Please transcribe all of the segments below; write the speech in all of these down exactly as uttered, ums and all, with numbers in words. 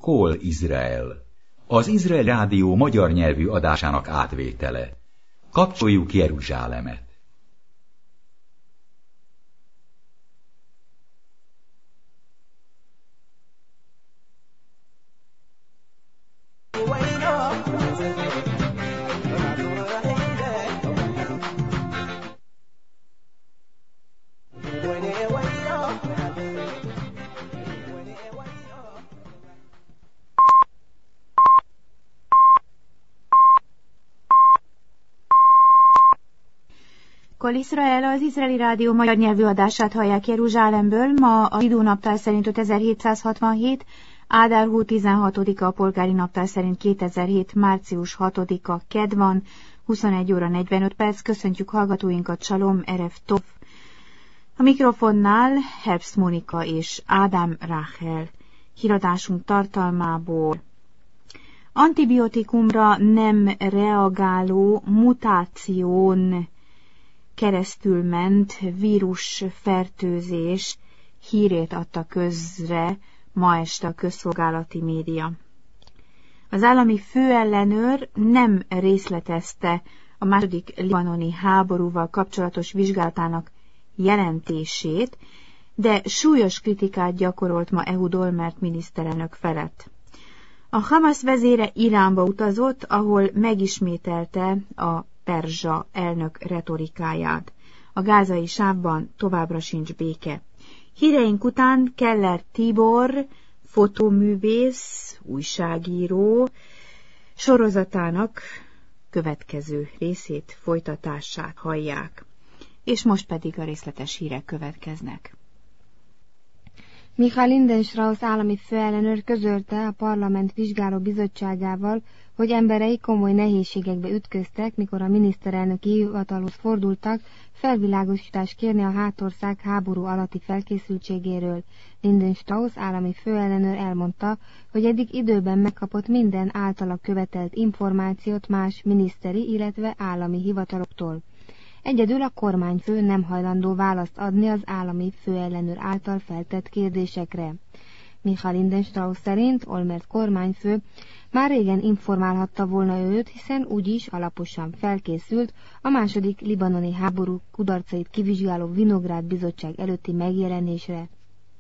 Kol Izrael, az Izrael Rádió magyar nyelvű adásának átvétele. Kapcsoljuk Jeruzsálemet! Kol Izrael, az Izraeli Rádió magyar nyelvű adását hallják Jeruzsálemből. Ma a zsidó naptár szerint ötezer-hétszázhatvanhét, Ádár hó tizenhatodika, a polgári naptár szerint kétezer-hét. március hatodika, kedd van, huszonegy óra negyvenöt perc. Köszöntjük hallgatóinkat, Salom, Erev Tov. A mikrofonnál Herbst Mónika és Ádám Ráhel. Híradásunk tartalmából: antibiotikumra nem reagáló mutáción keresztül ment vírusfertőzés hírét adta közre ma este a közszolgálati média. Az állami főellenőr nem részletezte a második libanoni háborúval kapcsolatos vizsgálatának jelentését, de súlyos kritikát gyakorolt ma Ehud Olmert miniszterelnök felett. A Hamas vezére Iránba utazott, ahol megismételte a perzsa elnök retorikáját. A gázai sávban továbbra sincs béke. Híreink után Keller Tibor, fotóművész, újságíró sorozatának következő részét, folytatását hallják. És most pedig a részletes hírek következnek. Michael Lindenstrauss állami főellenőr közölte a parlament vizsgáló bizottságával, hogy emberei komoly nehézségekbe ütköztek, mikor a miniszterelnöki hivatalhoz fordultak, felvilágosítást kérni a hátország háború alatti felkészültségéről. Lindenstrauss állami főellenőr elmondta, hogy eddig időben megkapott minden általa követelt információt más miniszteri, illetve állami hivataloktól. Egyedül a kormányfő nem hajlandó választ adni az állami főellenőr által feltett kérdésekre. Michael Lindenstrauss szerint Olmert kormányfő már régen informálhatta volna őt, hiszen úgyis alaposan felkészült a második libanoni háború kudarcait kivizsgáló Vinográd bizottság előtti megjelenésre.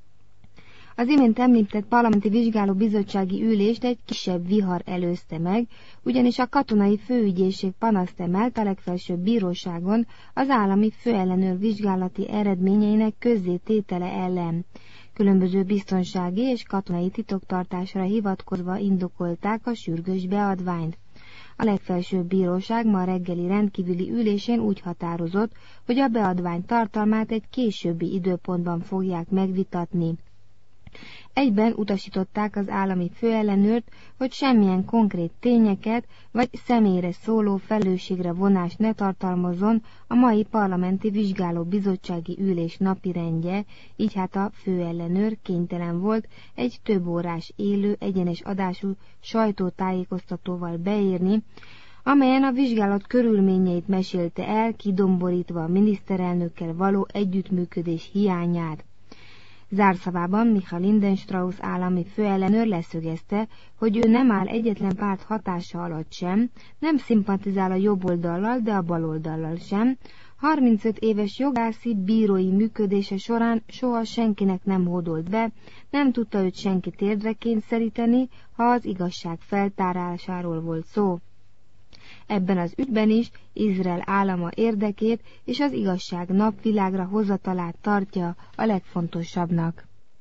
Az imént említett parlamenti vizsgáló bizottsági ülést egy kisebb vihar előzte meg, ugyanis a katonai főügyészség panaszt emelt a legfelsőbb bíróságon az állami főellenőr vizsgálati eredményeinek közzététele ellen. Különböző biztonsági és katonai titoktartásra hivatkozva indokolták a sürgős beadványt. A legfelsőbb bíróság ma reggeli rendkívüli ülésén úgy határozott, hogy a beadvány tartalmát egy későbbi időpontban fogják megvitatni. Egyben utasították az állami főellenőrt, hogy semmilyen konkrét tényeket vagy személyre szóló felelősségre vonást ne tartalmazzon a mai parlamenti vizsgáló bizottsági ülés napirendje, így hát a főellenőr kénytelen volt egy több órás élő egyenes adású sajtótájékoztatóval beírni, amelyen a vizsgálat körülményeit mesélte el, kidomborítva a miniszterelnökkel való együttműködés hiányát. Zárszavában Michael Lindenstrauss állami főellenőr leszögezte, hogy ő nem áll egyetlen párt hatása alatt sem, nem szimpatizál a jobboldallal, de a baloldallal sem. harmincöt éves jogászi, bírói működése során soha senkinek nem hódolt be, nem tudta őt senki térdre kényszeríteni, ha az igazság feltárásáról volt szó. Ebben az ügyben is Izrael állama érdekét és az igazság napvilágra hozatalát tartja a legfontosabbnak.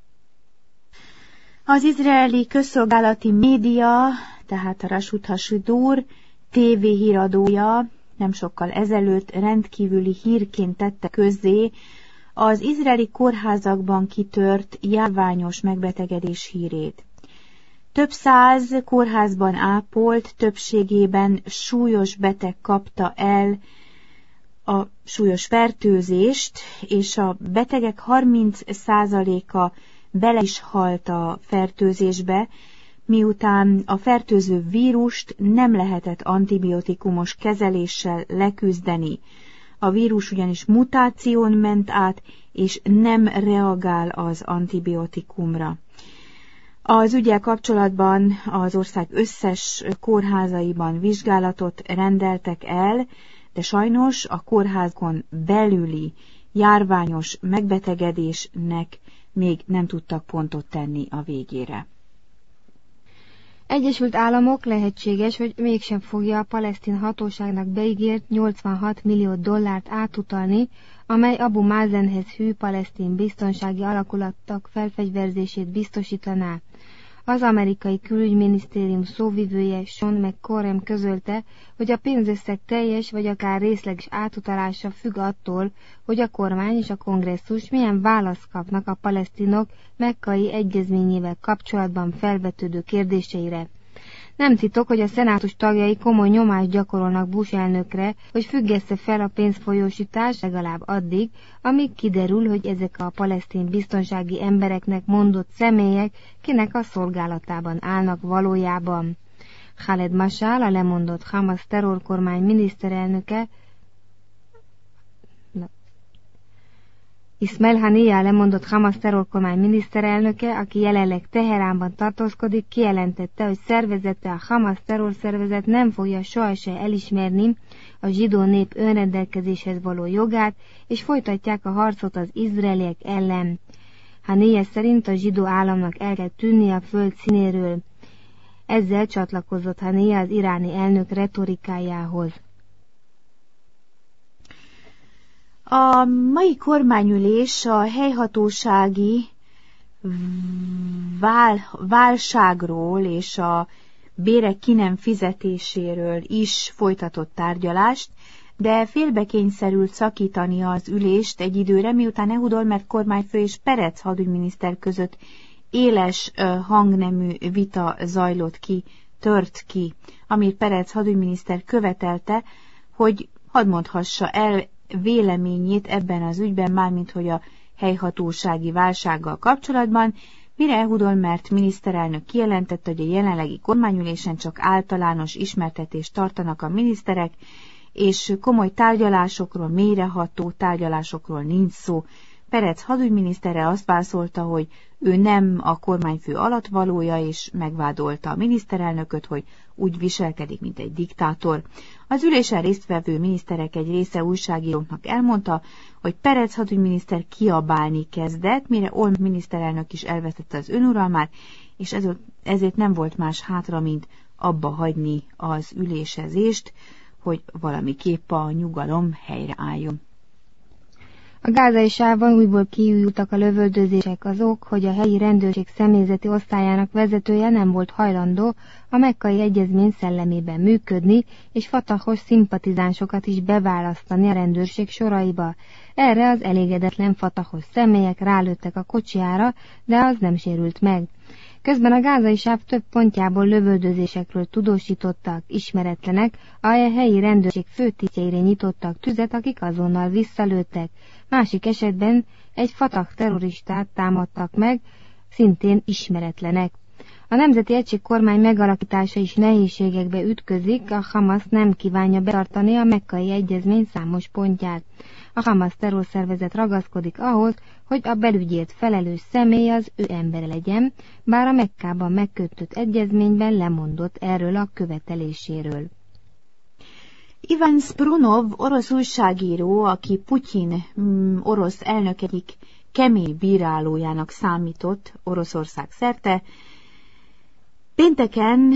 Az izraeli közszolgálati média, tehát a Rashut HaShidur tévéhíradója nem sokkal ezelőtt rendkívüli hírként tette közzé az izraeli kórházakban kitört járványos megbetegedés hírét. Több száz kórházban ápolt, többségében súlyos beteg kapta el a súlyos fertőzést, és a betegek harminc százaléka bele is halt a fertőzésbe, miután a fertőző vírust nem lehetett antibiotikumos kezeléssel leküzdeni. A vírus ugyanis mutáción ment át, és nem reagál az antibiotikumra. Az ügyel kapcsolatban az ország összes kórházaiban vizsgálatot rendeltek el, de sajnos a kórházon belüli járványos megbetegedésnek még nem tudtak pontot tenni a végére. Egyesült Államok lehetséges, hogy mégsem fogja a palesztin hatóságnak beígért nyolcvanhat millió dollárt átutalni, amely Abu Mazenhez hű palesztin biztonsági alakulatok felfegyverzését biztosítaná. Az amerikai külügyminisztérium szóvivője Sean McCormack közölte, hogy a pénzösszeg teljes vagy akár részleges átutalása függ attól, hogy a kormány és a kongresszus milyen választ kapnak a palesztinok mekkai egyezményével kapcsolatban felvetődő kérdéseire. Nem titok, hogy a szenátus tagjai komoly nyomást gyakorolnak Bush elnökre, hogy függesse fel a pénzfolyósítást legalább addig, amíg kiderül, hogy ezek a palesztin biztonsági embereknek mondott személyek kinek a szolgálatában állnak valójában. Khaled Mashal, a lemondott Hamas terrorkormány miniszterelnöke, Ismail Haniyeh, lemondott Hamas terrorkormány miniszterelnöke, aki jelenleg Teheránban tartózkodik, kijelentette, hogy szervezete, a Hamas terrorszervezet nem fogja sohasem elismerni a zsidó nép önrendelkezéshez való jogát, és folytatják a harcot az izraeliek ellen. Haniyeh szerint a zsidó államnak el kell tűnni a föld színéről. Ezzel csatlakozott Haniyeh az iráni elnök retorikájához. A mai kormányülés a helyhatósági vál, válságról és a bérek ki nem fizetéséről is folytatott tárgyalást, de félbekényszerült szakítani az ülést egy időre, miután Ehud Olmert kormányfő és Perez hadügyminiszter között éles hangnemű vita zajlott ki, tört ki, amit Perez hadügyminiszter követelte, hogy hadd mondhassa el véleményét ebben az ügyben, mármint hogy a helyhatósági válsággal kapcsolatban, mire Ehud Olmert miniszterelnök kijelentette, hogy a jelenlegi kormányülésen csak általános ismertetést tartanak a miniszterek, és komoly tárgyalásokról, mélyreható tárgyalásokról nincs szó. Perez hadügyminisztere azt válaszolta, hogy ő nem a kormányfő alattvalója, és megvádolta a miniszterelnököt, hogy úgy viselkedik, mint egy diktátor. Az ülésen résztvevő miniszterek egy része újságíróknak elmondta, hogy Perez hadügyminiszter kiabálni kezdett, mire Olmert miniszterelnök is elvesztette az önuralmát, és ezért nem volt más hátra, mint abba hagyni az ülésezést, hogy valamiképp a nyugalom helyreálljon. A gázai sávban újból kiújultak a lövöldözések, azok, hogy a helyi rendőrség személyzeti osztályának vezetője nem volt hajlandó a mekkai egyezmény szellemében működni, és fatahos szimpatizánsokat is beválasztani a rendőrség soraiba. Erre az elégedetlen fatahos személyek rálőttek a kocsiára, de az nem sérült meg. Közben a gázai sáv több pontjából lövöldözésekről tudósítottak ismeretlenek, a helyi rendőrség főtisztjeire nyitottak tüzet, akik azonnal visszalőttek. Másik esetben egy Fatah terroristát támadtak meg, szintén ismeretlenek. A Nemzeti Egység kormány megalakítása is nehézségekbe ütközik, a Hamas nem kívánja betartani a mekkai egyezmény számos pontját. A Hamas terrorszervezet ragaszkodik ahhoz, hogy a belügyért felelős személy az ő embere legyen, bár a Mekkában megkötött egyezményben lemondott erről a követeléséről. Ivan Sprunov, orosz újságíró, aki Putyin mm, orosz elnök egyik kemény bírálójának számított Oroszország szerte, pénteken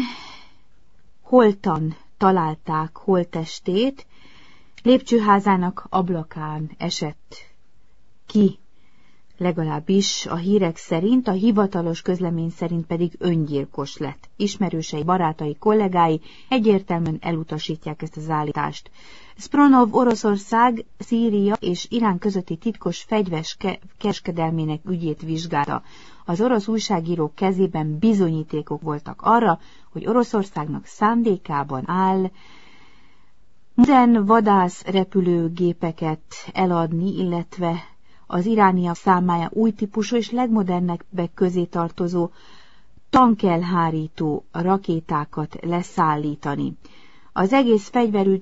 holtan találták holttestét, lépcsőházának ablakán esett ki, legalábbis a hírek szerint, a hivatalos közlemény szerint pedig öngyilkos lett. Ismerősei, barátai, kollégái egyértelműen elutasítják ezt az állítást. Spronov Oroszország, Szíria és Irán közötti titkos fegyveres kereskedelmének ügyét vizsgálta. Az orosz újságírók kezében bizonyítékok voltak arra, hogy Oroszországnak szándékában áll modern vadász repülőgépeket eladni, illetve az irániak számára új típusú és legmodernebbek közé tartozó tankelhárító rakétákat leszállítani. Az egész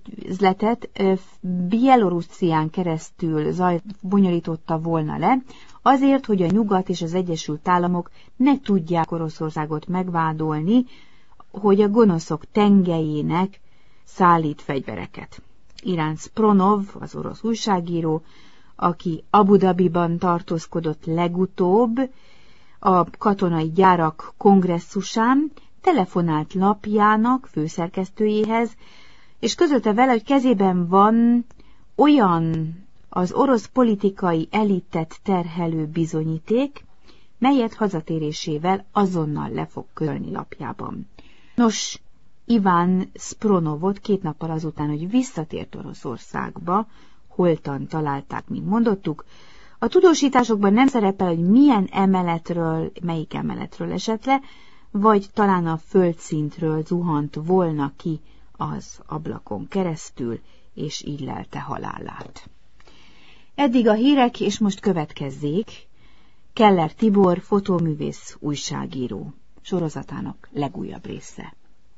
fegyverüzletet Bielorusszián keresztül zaj bonyolította volna le, azért, hogy a Nyugat és az Egyesült Államok ne tudják Oroszországot megvádolni, hogy a gonoszok tengelyének szállít fegyvereket. Iránt Spronov, az orosz újságíró, aki Abu Dhabiban tartózkodott legutóbb a katonai gyárak kongresszusán, telefonált lapjának főszerkesztőjéhez, és közölte vele, hogy kezében van olyan az orosz politikai elitet terhelő bizonyíték, melyet hazatérésével azonnal le fog közölni lapjában. Nos, Iván Spronovot két nappal azután, hogy visszatért Oroszországba, holtan találták, mint mondottuk. A tudósításokban nem szerepel, hogy milyen emeletről, melyik emeletről esett le, vagy talán a földszintről zuhant volna ki az ablakon keresztül, és így lelte halálát. Eddig a hírek, és most következzék Keller Tibor, fotóművész, újságíró sorozatának legújabb része.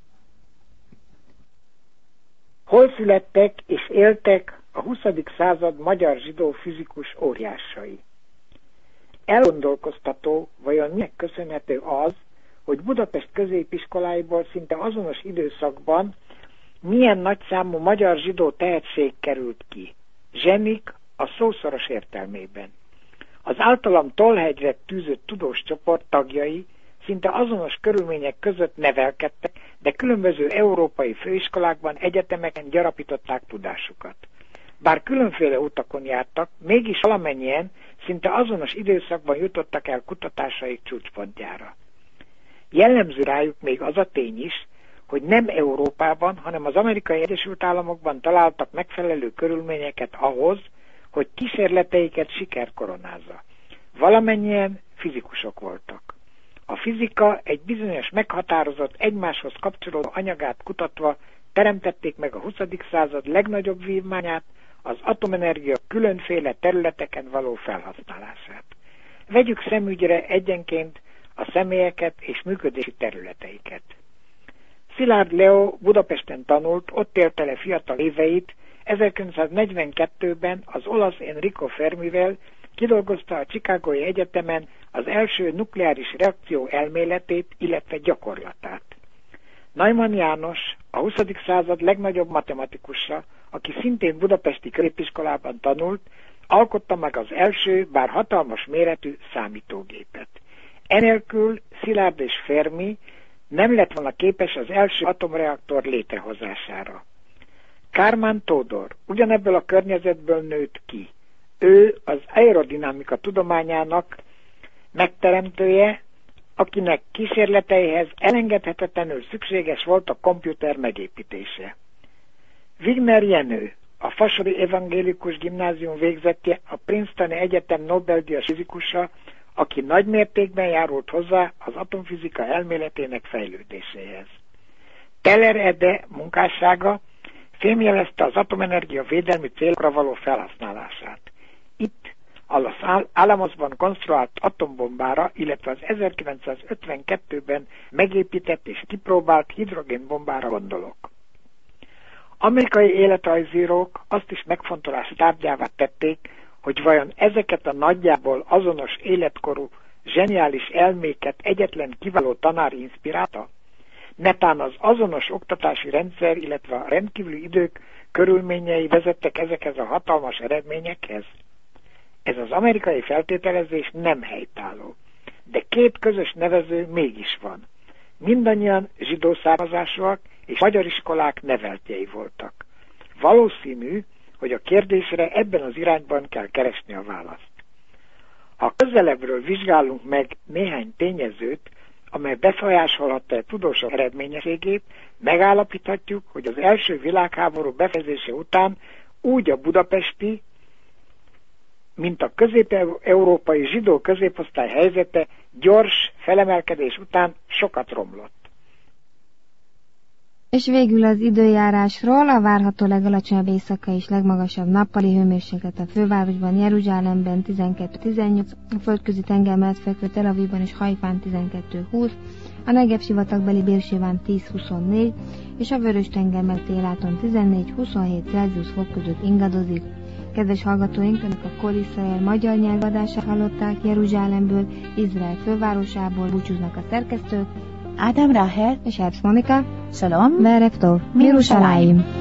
Hol születtek és éltek a huszadik század magyar zsidó fizikus óriásai? Elgondolkoztató, vajon minek köszönhető az, hogy Budapest középiskoláiból szinte azonos időszakban milyen nagyszámú magyar zsidó tehetség került ki, zsenik a szószoros értelmében. Az általam Tollhegyre tűzött tudós csoport tagjai szinte azonos körülmények között nevelkedtek, de különböző európai főiskolákban, egyetemeken gyarapították tudásukat. Bár különféle utakon jártak, mégis valamennyien szinte azonos időszakban jutottak el kutatásaik csúcspontjára. Jellemző rájuk még az a tény is, hogy nem Európában, hanem az Amerikai Egyesült Államokban találtak megfelelő körülményeket ahhoz, hogy kísérleteiket siker koronázza. Valamennyien fizikusok voltak. A fizika egy bizonyos meghatározott, egymáshoz kapcsolódó anyagát kutatva teremtették meg a huszadik század legnagyobb vívmányát, az atomenergia különféle területeken való felhasználását. Vegyük szemügyre egyenként a személyeket és működési területeiket. Szilárd Leo Budapesten tanult, ott élte le fiatal éveit, ezerkilencszáznegyvenkettőben az olasz Enrico Fermivel kidolgozta a Chicagói Egyetemen az első nukleáris reakció elméletét, illetve gyakorlatát. Neumann János, a huszadik század legnagyobb matematikusa, aki szintén budapesti középiskolában tanult, alkotta meg az első, bár hatalmas méretű számítógépet. Enélkül Szilárd és Fermi nem lett volna képes az első atomreaktor létrehozására. Kármán Tódor ugyanebből a környezetből nőtt ki. Ő az aerodinamika tudományának megteremtője, akinek kísérleteihez elengedhetetlenül szükséges volt a komputer megépítése. Wigner Jenő, a Fasori Evangélikus Gimnázium végzettje, a Princetoni Egyetem Nobel-díjas fizikusa, aki nagy mértékben járult hozzá az atomfizika elméletének fejlődéséhez. Teller Ede munkássága fémjelezte az atomenergia védelmi célokra való felhasználását. Itt a Los Alamosban konstruált atombombára, illetve az ezerkilencszázötvenkettőben megépített és kipróbált hidrogénbombára gondolok. Amerikai életrajzírók azt is megfontolás tárgyává tették, hogy vajon ezeket a nagyjából azonos életkorú, zseniális elméket egyetlen kiváló tanár inspirálta? Netán az azonos oktatási rendszer, illetve a rendkívüli idők körülményei vezettek ezekhez a hatalmas eredményekhez? Ez az amerikai feltételezés nem helytálló, de két közös nevező mégis van. Mindannyian zsidó származásúak és magyar iskolák neveltjei voltak. Valószínű, hogy a kérdésre ebben az irányban kell keresni a választ. Ha közelebbről vizsgálunk meg néhány tényezőt, amely befolyásolhatta a tudósok eredményességét, megállapíthatjuk, hogy az első világháború befejezése után úgy a budapesti, mint a közép-európai zsidó középosztály helyzete gyors felemelkedés után sokat romlott. És végül az időjárásról: a várható legalacsonyabb éjszakai és legmagasabb nappali hőmérséklet a fővárosban, Jeruzsálemben tizenkettő tizennyolc, a földközi tenger mellett fekvő Tel Avivban és Haifán tizenkettő húsz, a Negev sivatagbeli Bérsében tíz huszonnégy, és a Vörös-tenger mellett Éláton tizennégy huszonhét Celsius fok között ingadozik, Kedves hallgatóink, önök a Kol Izrael magyar nyelvadását hallották Jeruzsálemből, Izrael fővárosából. Búcsúznak a szerkesztők, Ádám Ráhel és Herbst Monika. Shalom Verev Tov, Jeruzsálem.